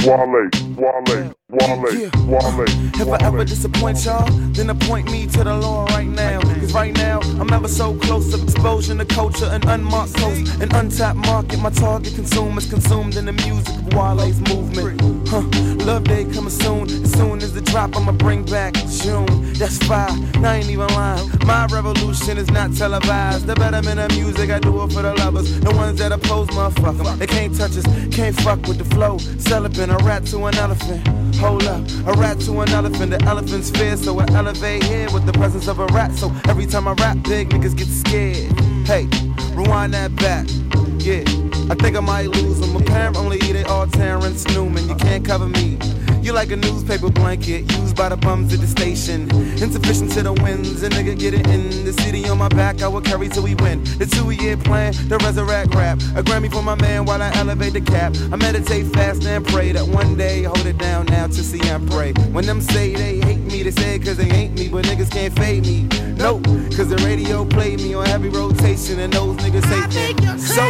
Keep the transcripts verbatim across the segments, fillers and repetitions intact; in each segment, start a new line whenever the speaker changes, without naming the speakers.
Wale, Wale, Wale,
Yeah.
Wale.
If I ever disappoint y'all, then appoint me to the law right now. Cause right now, I'm ever so close to exposure to culture and unmarked coast. An untapped market, my target consumers consumed in the music of Wale's movement. Huh, love day coming soon. As soon as the drop, I'ma bring back June. That's fire, I ain't even lying. My revolution is not televised. The betterment of music, I do it for the lovers. The ones that oppose, motherfucker. They can't touch us, can't fuck with the flow. Celibate, a rat to an elephant. Hold up, a rat to an elephant. The elephant's fear, so I elevate here with the presence of a rat. So every time I rap, big niggas get scared. Hey, rewind that back. Yeah, I think I might lose them. Apparently they all Terrence Newman. You can't cover me. You like a newspaper blanket used by the bums at the station. Insufficient to the winds, a nigga get it in. The city on my back, I will carry till we win. The two-year plan, the resurrect rap. A Grammy for my man while I elevate the cap. I meditate fast and pray that one day hold it down now to see and pray. When them say they hate me, they say it cause they ain't me, but niggas can't fade me. Nope, cause the radio played me on heavy rotation and those niggas hate me. So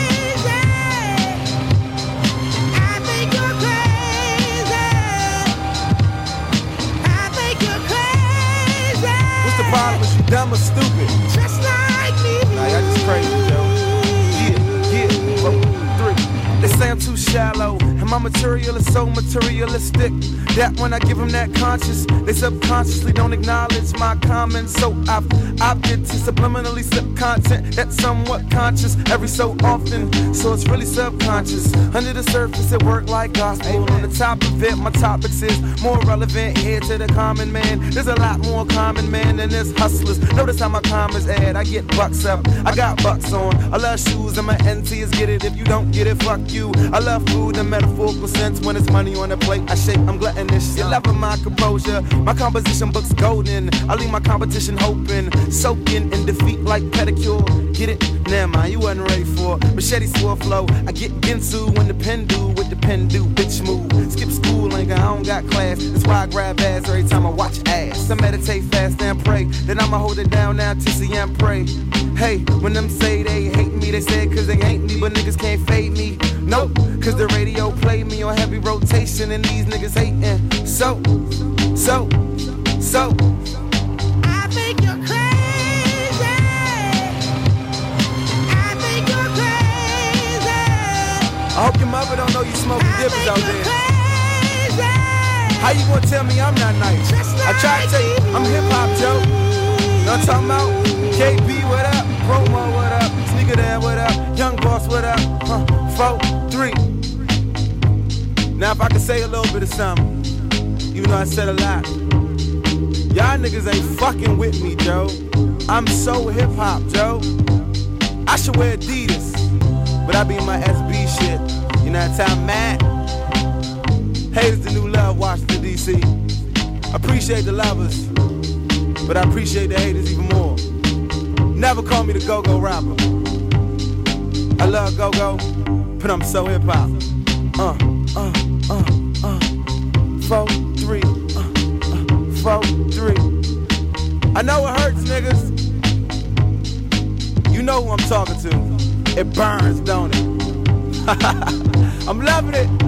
the problem is you dumb or stupid. Just like me. Nah, y'all just crazy, yo. Yeah, yeah, four, three. They say I'm too shallow, and my material is so materialistic that when I give them that conscious, they subconsciously don't acknowledge my comments. So I've opted to subliminally slip content that's somewhat conscious every so often. So it's really subconscious. Under the surface, it work like gospel. Amen. On the top of it, my topics is more relevant here to the common man. There's a lot more common man than there's hustlers. Notice how my commas add. I get bucks up, I got bucks on. I love shoes and my N T is get it. If you don't get it, fuck you. I love food in metaphorical sense. When it's money on the plate, I shake, I'm gluttonous. You loving my composure. My composition books golden. I leave my competition hoping, soaking in defeat like pedicure. Get it? Never mind, you wasn't ready for machete sword flow. I get Ginsu when the pen do with the pen do. Bitch move. Skip school, nigga, I don't got class. That's why I grab ass every time I watch ass. I meditate fast and pray. Then I'ma hold it down now to see and pray. Hey, when them say they hate me, they say it cause they ain't me, but niggas can't fade me. Nope, cause the radio played me on heavy rotation and these niggas hating. So, so, so I think you're crazy. I think you're crazy. I hope your mother don't know you smoking dippers out there. Crazy. How you gonna tell me I'm not nice? Like I try to tell you, I'm hip-hop, Joe. You know what I'm talking about? K B, what up? Promo, what up? Sneaker Dan, what up? Young Boss, what up? Huh, four, three. Now if I could say a little bit of something, even though I said a lot, y'all niggas ain't fucking with me, Joe. I'm so hip-hop, Joe. I should wear Adidas, but I be in my S B shit. You know what I'm mad? Haters the new love, Washington, D C Appreciate the lovers, but I appreciate the haters even more. Never call me the go-go rapper. I love go-go, but I'm so hip-hop. Uh, uh, uh, uh. Four, three, uh, uh. Four, three. I know it hurts, niggas. You know who I'm talking to. It burns, don't it? I'm loving it.